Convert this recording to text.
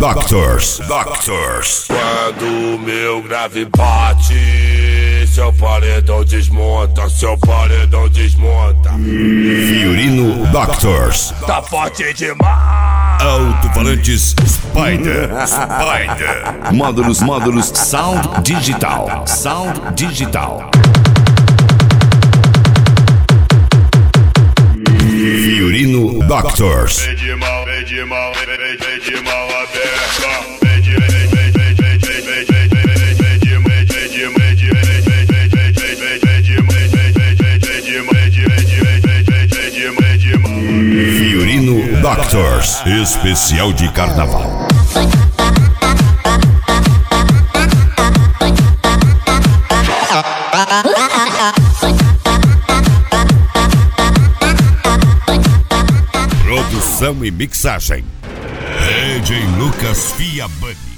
Doctors. Quando meu grave bate, seu paredão desmonta, Fiorino Doctors. Tá forte demais. Alto-falantes Spider. Módulos Sound Digital. Fiorino Doctors. Pede mal aberta. Fiorino Doctors. Especial de carnaval. Produção e mixagem DJ Lucas Fiabani.